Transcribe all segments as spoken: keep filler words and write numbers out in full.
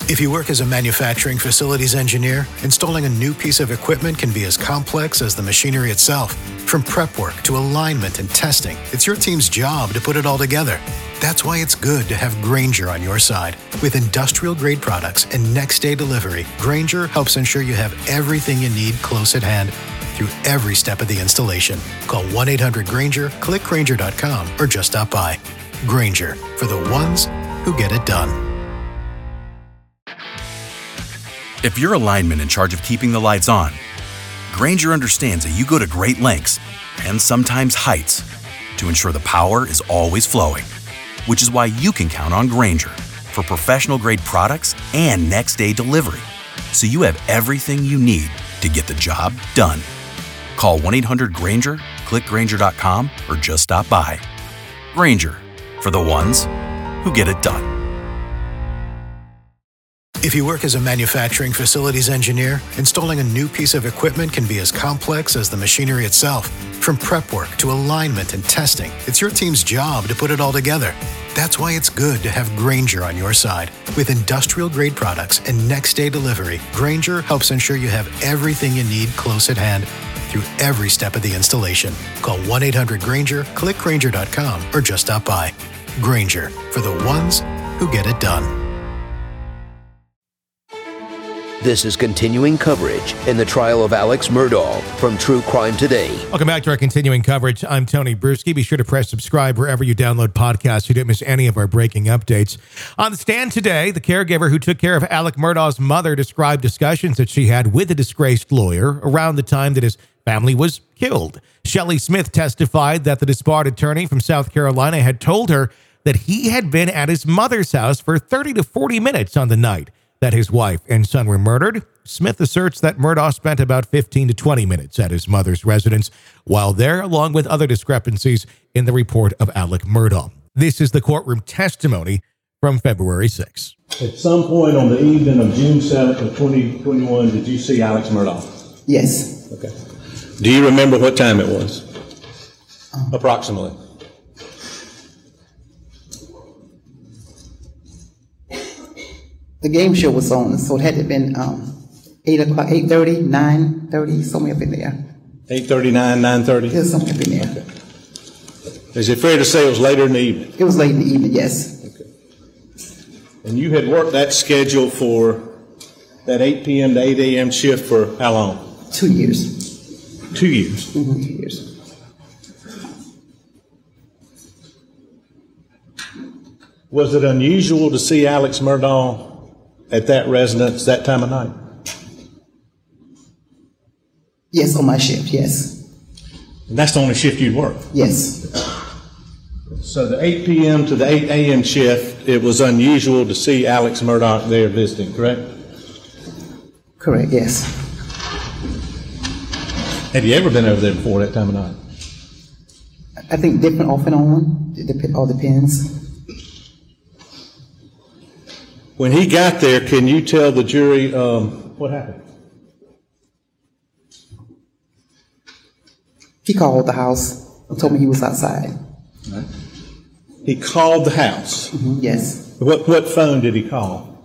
If you work as a manufacturing facilities engineer, installing a new piece of equipment can be as complex as the machinery itself. From prep work to alignment and testing, it's your team's job to put it all together. That's why it's good to have Grainger on your side. With industrial-grade products and next-day delivery, Grainger helps ensure you have everything you need close at hand through every step of the installation. Call one eight hundred Grainger, click Grainger dot com, or just stop by. Grainger, for the ones who get it done. If you're a lineman in charge of keeping the lights on, Grainger understands that you go to great lengths, and sometimes heights, to ensure the power is always flowing. Which is why you can count on Grainger for professional-grade products and next-day delivery, so you have everything you need to get the job done. Call one eight hundred Grainger, click Grainger dot com, or just stop by. Grainger, for the ones who get it done. If you work as a manufacturing facilities engineer, installing a new piece of equipment can be as complex as the machinery itself. From prep work to alignment and testing, it's your team's job to put it all together. That's why it's good to have Grainger on your side. With industrial-grade products and next-day delivery, Grainger helps ensure you have everything you need close at hand through every step of the installation. Call one eight hundred Grainger, click Grainger dot com, or just stop by. Grainger, for the ones who get it done. This is continuing coverage in the trial of Alex Murdaugh from True Crime Today. Welcome back to our continuing coverage. I'm Tony Bruschi. Be sure to press subscribe wherever you download podcasts so you don't miss any of our breaking updates. On the stand today, the caregiver who took care of Alex Murdaugh's mother described discussions that she had with a disgraced lawyer around the time that his family was killed. Shelley Smith testified that the disbarred attorney from South Carolina had told her that he had been at his mother's house for thirty to forty minutes on the night that his wife and son were murdered. Smith asserts that Murdaugh spent about fifteen to twenty minutes at his mother's residence while there, along with other discrepancies in the report of Alex Murdaugh. This is the courtroom testimony from February sixth. At some point on the evening of June seventh of twenty twenty-one, did you see Alex Murdaugh? Yes. Okay. Do you remember what time it was? Um, Approximately. The game show was on, so it had to have been um, eight o'clock, eight thirty, nine thirty, somewhere up in there. eight thirty-nine, nine thirty? It was somewhere up in there. Okay. Is it fair to say it was later in the evening? It was late in the evening, yes. Okay. And you had worked that schedule for that eight p.m. to eight a.m. shift for how long? Two years. Two years? Mm-hmm, two years. Was it unusual to see Alex Murdaugh at that residence that time of night? Yes, on my shift, yes. And that's the only shift you'd work? Yes. So the eight p.m. to the eight a.m. shift, it was unusual to see Alex Murdaugh there visiting, correct? Correct, yes. Have you ever been over there before that time of night? I think different off and on. It dep- all depends. When he got there, can you tell the jury um, what happened? He called the house and told me he was outside. Right. He called the house? Mm-hmm, yes. What what phone did he call?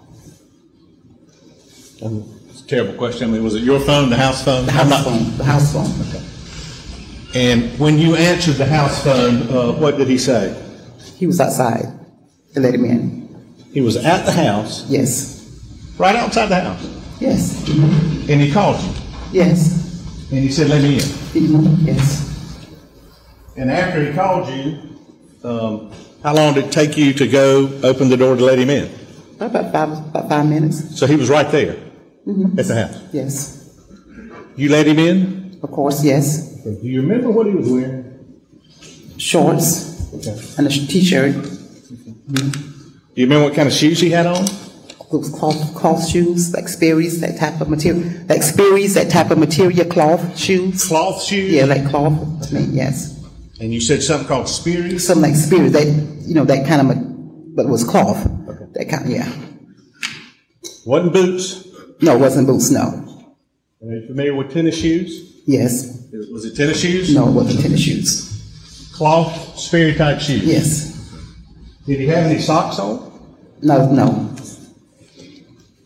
Um, it's a terrible question. I mean, was it your phone, the house phone? The house not... phone. The house phone. Okay. And when you answered the house phone, uh, what did he say? He was outside. They let him in. He was at the house? Yes. Right outside the house? Yes. Mm-hmm. And he called you? Yes. And he said, let me in? Mm-hmm. Yes. And after he called you, um, how long did it take you to go open the door to let him in? About five, about five minutes. So he was right there mm-hmm. at the house? Yes. You let him in? Of course, yes. Okay. Do you remember what he was wearing? Shorts okay. and a t-shirt. Okay. Mm-hmm. Do you remember what kind of shoes he had on? Those cloth, cloth shoes, like Sperry's, that type of material. Like Sperry's, that type of material, cloth shoes. Cloth shoes? Yeah, like cloth. I mean, yes. And you said something called Sperry's? Something like Sperry's, that, you know, that kind of, but it was cloth. Okay. That kind of, yeah. Wasn't boots? No, it wasn't boots, no. Are you familiar with tennis shoes? Yes. Was it tennis shoes? No, it wasn't tennis shoes. Cloth, Sperry type shoes? Yes. Did he have any socks on? No, no.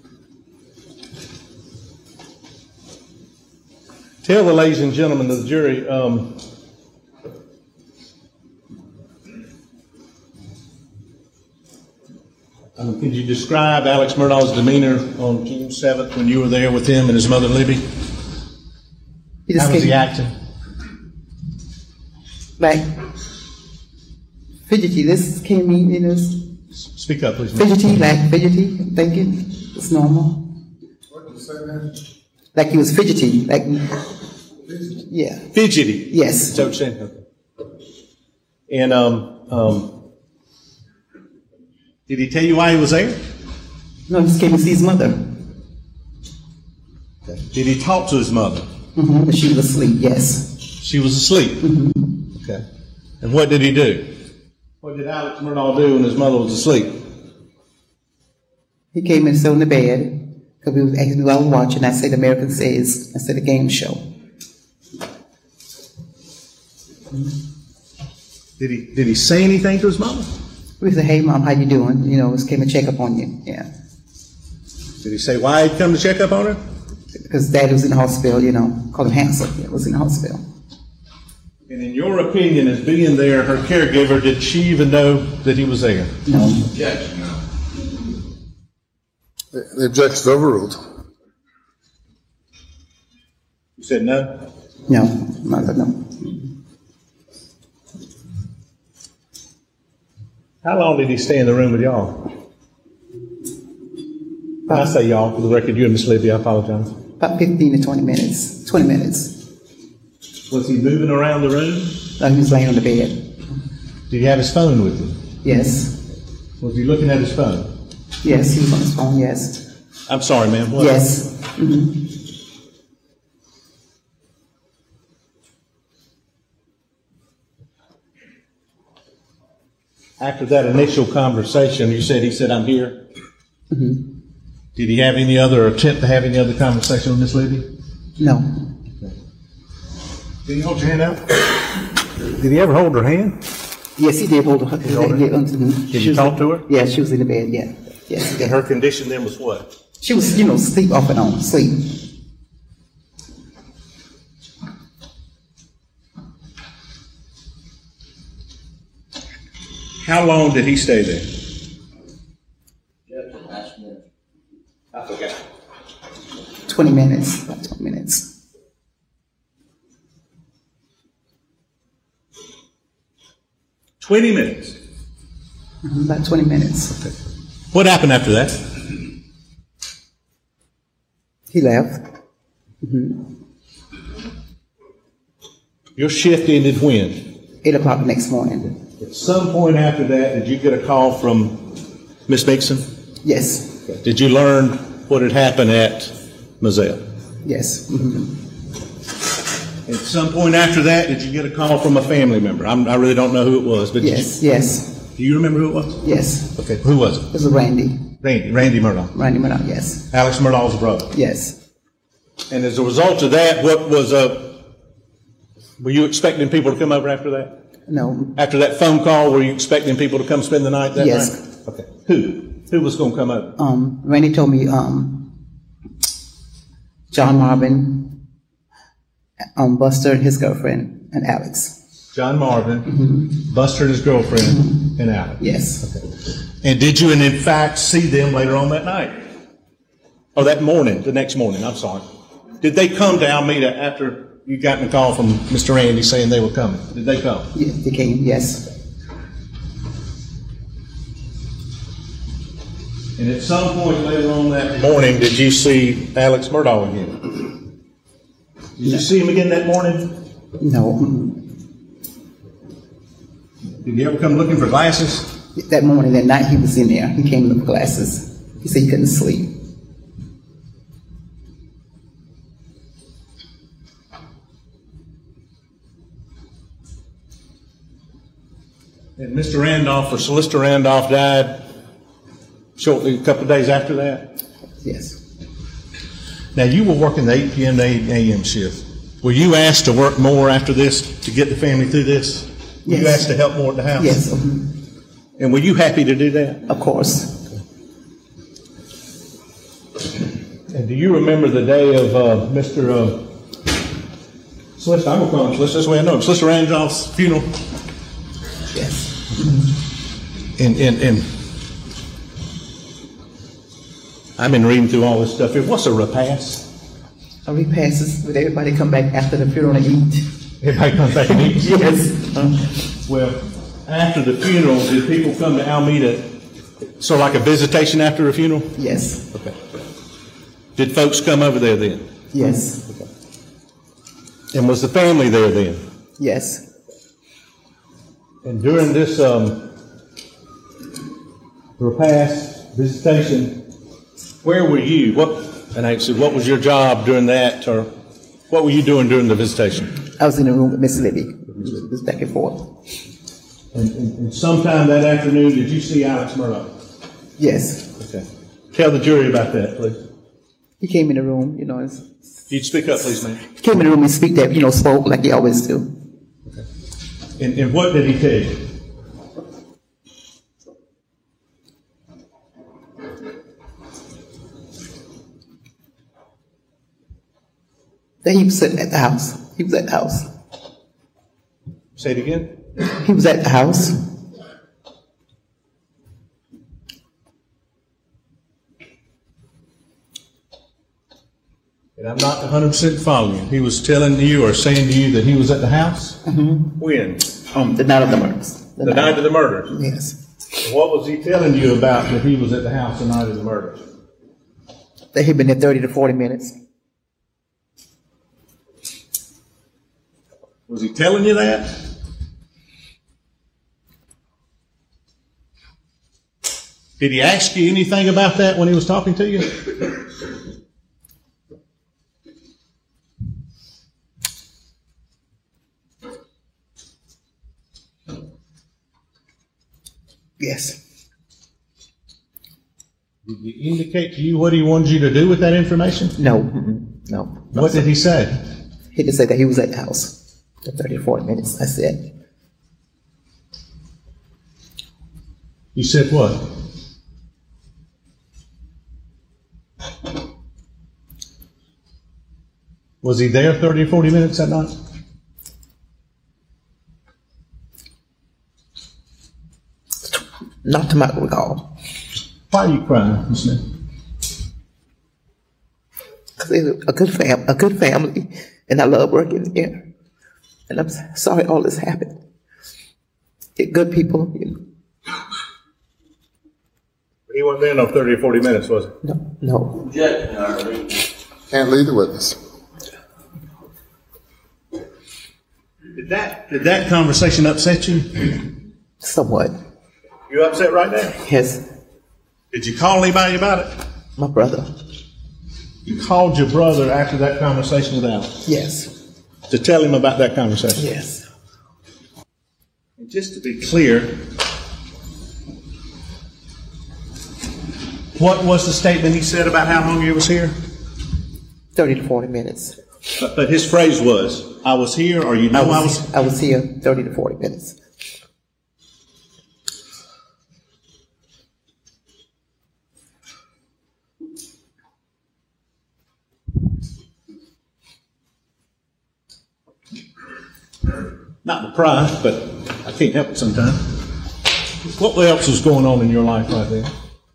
Tell the ladies and gentlemen of the jury, um, um, could you describe Alex Murdaugh's demeanor on June seventh when you were there with him and his mother Libby? He just How was came- he acting? Like fidgety. This came in, you know, Speak up, please. ma'am. fidgety, like fidgety. I'm thinking it's normal. Like he was fidgety, like yeah, Fidgety. yes, Is that what you're saying? Okay. And um, um, did he tell you why he was there? no, he just came to see his mother. Did he talk to his mother? hmm But she was asleep. Yes, She was asleep. Okay. And what did he do? What did Alex Murdaugh do when his mother was asleep? he came and sat on the bed because we was asking me while I was watching. I said American Says. I said a game show. Did he did he say anything to his mother? We said, "Hey, mom, how you doing? You know, just came to check up on you." Yeah, Did he say why he'd come to check up on her? because Dad was in the hospital. You know, called him Hansel. Yeah, was in the hospital. And in your opinion, as being there, her caregiver, did she even know that he was there? No, The objection's overruled. You said no? no, mother, no. How long did he stay in the room with y'all? When I say y'all, for the record, you and Miss Libby, I apologize. About fifteen to twenty minutes. Twenty minutes. Was he moving around the room? Like he was laying on the bed. Did he have his phone with him? Yes, Was he looking at his phone? yes, he was on his phone. Yes, I'm sorry, ma'am. What? yes. hmm After that initial conversation, you said he said, "I'm here." Mm-hmm. Did he have any other attempt to have any other conversation with Miss Libby? No, Did he hold your hand out? Did he ever hold her hand? yes, he did hold her. hold her? Yeah, mhm. Did She you was- talk to her? Yeah, she was in the bed. Yeah, yes. And her condition then was what? She was, you know, sleep off and on, sleep. How long did he stay there? I forgot. Twenty minutes. About twenty minutes. Twenty minutes. Mhm, About twenty minutes. What happened after that? He left. Your shift ended when? Eight o'clock the next morning. At some point after that, did you get a call from Miss Mixon? Yes, Did you learn what had happened at Moselle? yes. mhm. At some point after that, did you get a call from a family member? I'm, I really don't know who it was, but did Yes, yes, you, do you remember who it was? yes. Okay, who was it? It was Randy. Randy, Randy Murdaugh. Randy Murdoch, yes, Alex Murdaugh's brother. yes. And as a result of that, what was, uh, were you expecting people to come over after that? No, After that phone call, were you expecting people to come spend the night that Yes. night? Okay. Who? Who was going to come over? um, Randy told me, um, John Marvin, um, Buster and his girlfriend, and Alex. John Marvin, Buster and his girlfriend, and Alex. Yes, And did you, and in fact, see them later on that night? Or that morning, the next morning, I'm sorry. Did they come to Almeda after you got a call from Mister Randy saying they were coming? Did they come? yes, they came, yes. And at some point later on that morning, did you see Alex Murdaugh again? Did you see him again that morning? No, mm, Did he ever come looking for glasses? that morning, that night, he was in there. He came with glasses. He said he couldn't sleep. And Mister Randolph, or Solicitor Randolph, died shortly, a couple of days after that. Yes, Now, you were working the eight p.m. to eight a.m. shift. Were you asked to work more after this to get the family through this? Were you Yes. asked to help more at the house? yes, mhm, And were you happy to do that? of course. And do you remember the day of uh, Mister Uh, Solicitor, I'm gonna call him Solicitor, that's the way I know him, Solicitor Randolph's funeral. Yes. And, and, and I've been reading through all this stuff here. What's a repast? A repast is when everybody come back after the funeral and eat. Everybody comes back and eats? Yes. Well, after the funeral, did people come to Alameda, sort of like a visitation after a funeral? Yes. Okay. Did folks come over there then? Yes. And was the family there then? Yes. And during this um, repast visitation, where were you? What? And I said, what was your job during that, or what were you doing during the visitation? I was in the room with Miss Libby. It was back and forth. And, and, and sometime that afternoon, did you see Alex Murdaugh? Yes. Okay. Tell the jury about that, please. He came in the room, you know. and- You'd speak up, please, ma'am. He came in the room and speak that, you know, spoke like he always do. And, and what did he tell you? That he was sitting at the house. He was at the house. Say it again. He was at the house. And I'm not one hundred percent following you. He was telling you or saying to you that he was at the house? Mm-hmm. When? Um, the night of the murders. The, the night, night of the murders? Yes. What was he telling you about that he was at the house the night of the murders? That he'd been there thirty to forty minutes. Was he telling you that? Did he ask you anything about that when he was talking to you? Yes. Did he indicate to you what he wanted you to do with that information? No. Mm-mm. No. What did he say? He just said that he was at the house for thirty to forty minutes. That's it. You said what? Was he there thirty or forty minutes that night? Not to my recall. Why are you crying, Miss Smith? Because they're a good fam, a good family, and I love working here. And I'm sorry all this happened. They're good people. You know. He wasn't there no thirty or forty minutes, was he? No, no. Can't lead the witness. Did that did that conversation upset you? Somewhat. You upset right now? Yes. Did you call anybody about it? My brother. You called your brother after that conversation with Alex Yes. to tell him about that conversation? Yes. And just to be clear, what was the statement he said about how long he was here? thirty to forty minutes. But, but his phrase was, I was here, or you know I was, I was... I was here thirty to forty minutes. Not the price, but I can't help it sometimes. What else was going on in your life right there?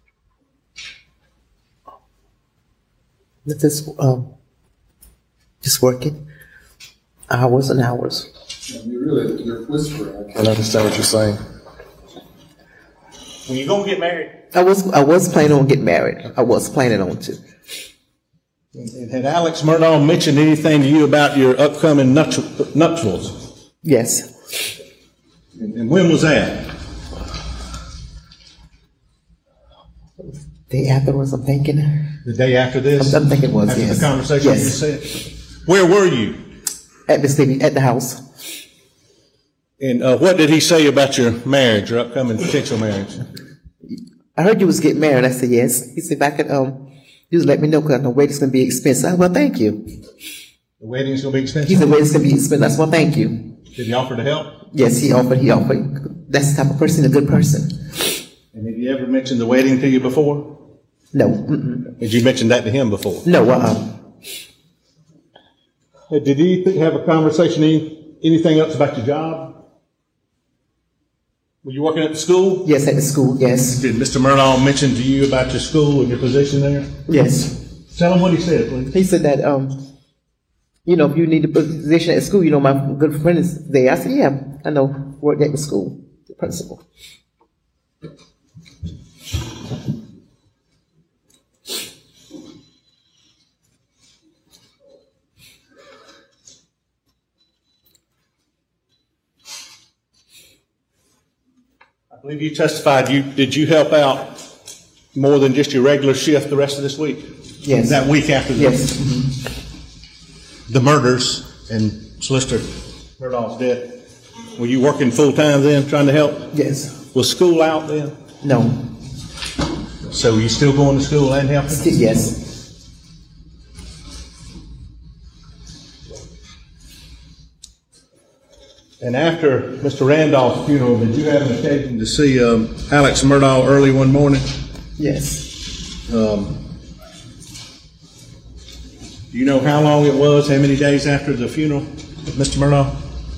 Just, um, just working hours and hours. You really, you're whispering. I can't understand what you're saying. When you gonna get married? I was I was planning on getting married. I was planning on to. And had Alex Murdaugh mentioned anything to you about your upcoming nupti- nuptials? Yes. And, and when was that? Day afterwards, I'm thinking. The day after this? I'm, I'm thinking it was, after yes. the conversation yes. you said? Where were you? At Miss Libby, at the house. And uh, what did he say about your marriage, your upcoming potential marriage? I heard you was getting married. I said yes. He said, if I could, um, you just let me know because the wedding's gonna be expensive. I said, well, thank you. The wedding's gonna be expensive? He said, wedding's gonna be expensive. I said, well, thank you. Did he offer to help? Yes, he offered. He offered. That's the type of person, a good person. And have you ever mentioned the wedding to you before? No. Mm-mm. Did you mention that to him before? No. Uh. Hey, did you th- have a conversation, any, anything else about your job? Were you working at the school? Yes, at the school, yes. Did Mister Murdaugh mention to you about your school and your position there? Yes. Tell him what he said, please. He said that, um, you know, if you need a position at school, you know, my good friend is there. I said, yeah, I know, worked at the school, the principal. I believe you testified, you, did you help out more than just your regular shift the rest of this week? Yes. That week after the, Yes. Mm-hmm. the murders and Solicitor Murdaugh's death? Were you working full-time then, trying to help? Yes. Was school out then? No. So you still going to school and helping? Still, yes. And after Mister Randolph's funeral, did you have an occasion to see um, Alex Murdaugh early one morning? Yes. Um, do you know how long it was, how many days after the funeral of Mister Murdaugh?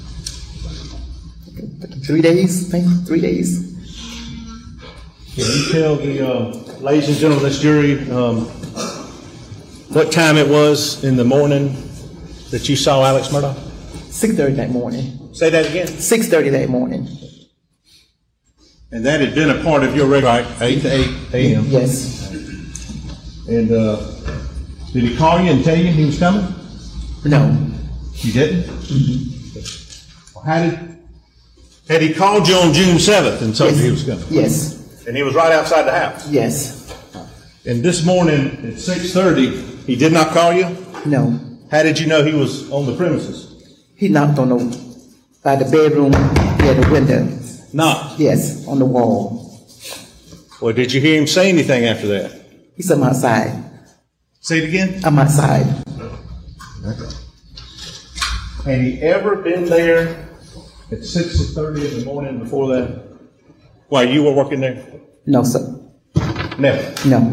Three days, maybe three days. Can you tell the uh, ladies and gentlemen of this jury um, what time it was in the morning that you saw Alex Murdaugh? Six thirty that morning. Say that again. Six thirty that morning. And that had been a part of your regular, right? Eight to eight a m. Yes. And uh, did he call you and tell you he was coming? No. You didn't? Mm-hmm. How did? Had he called you on June seventh and told Yes. you he was coming? Yes. And he was right outside the house. Yes. And this morning at six thirty, he did not call you? No. How did you know he was on the premises? He knocked on the by the bedroom, yeah, the window. Knocked. Yes, on the wall. Well, did you hear him say anything after that? He said, I'm outside. Say it again. I'm outside. Had he ever been there at six thirty in the morning before that? While you were working there? No, sir. Never. No.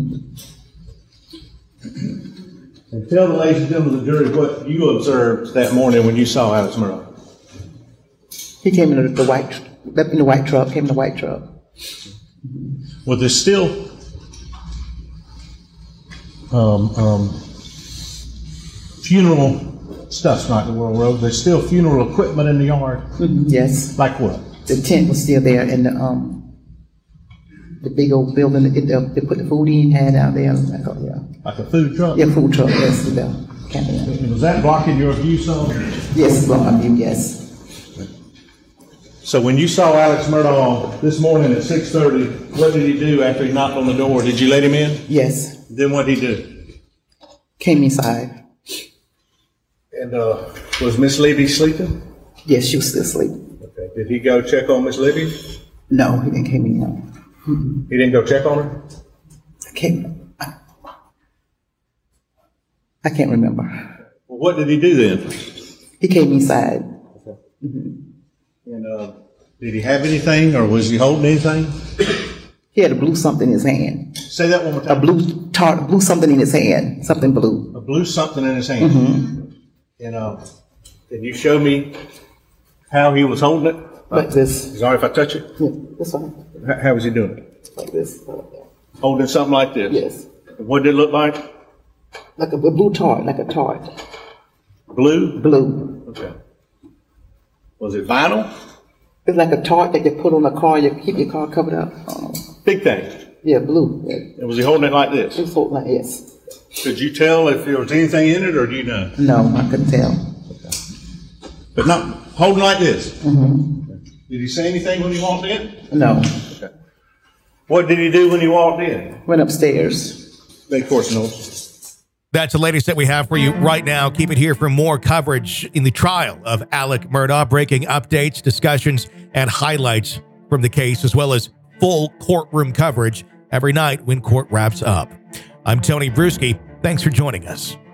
And tell the ladies and gentlemen of the jury what you observed that morning when you saw Alex Murdaugh. He came in the white, in the white truck, came in the white truck. Well, there's still um, um, funeral stuff's not the World Road. There's still funeral equipment in the yard. Mm-hmm. Yes. Like what? The tent was still there, and the um, the big old building that they, they put the food in had out there. Like, oh, yeah. Like a food truck? Yeah, food truck. Yes, the camping. And was that blocking your view some? Yes, blocking view. Yes. So when you saw Alex Murdaugh this morning at six thirty, what did he do after he knocked on the door? Did you let him in? Yes. Then what did he do? Came inside. And uh, was Miss Levy sleeping? Yes, she was still asleep. Okay. Did he go check on Miss Levy? No, he didn't come in. No. Mm-hmm. He didn't go check on her? I can't. I, I can't remember. Well, what did he do then? He came inside. Okay. Mm-hmm. And uh, did he have anything, or was he holding anything? He had a blue something in his hand. Say that one more time. A blue tar, blue something in his hand. Something blue. A blue something in his hand. Mm-hmm. And uh, can you show me how he was holding it? Like this. Sorry if I touch it. Yeah, this one. How, how was he doing it? Like this. Holding something like this? Yes. What did it look like? Like a, a blue tart, like a tart. Blue? Blue. Okay. Was it vinyl? It's like a tart that you put on a car, you keep your car covered up. Um, Big thing. yeah, blue. Yeah. And was he holding it like this? It's holding like yes. Could you tell if there was anything in it, or do you know? No, I couldn't tell. But not holding like this? Mm-hmm. Did he say anything when he walked in? No. Okay. What did he do when he walked in? Went upstairs. Of course, no. That's the latest that we have for you right now. Keep it here for more coverage in the trial of Alec Murdaugh, breaking updates, discussions, and highlights from the case, as well as full courtroom coverage every night when court wraps up. I'm Tony Bruschi. Thanks for joining us.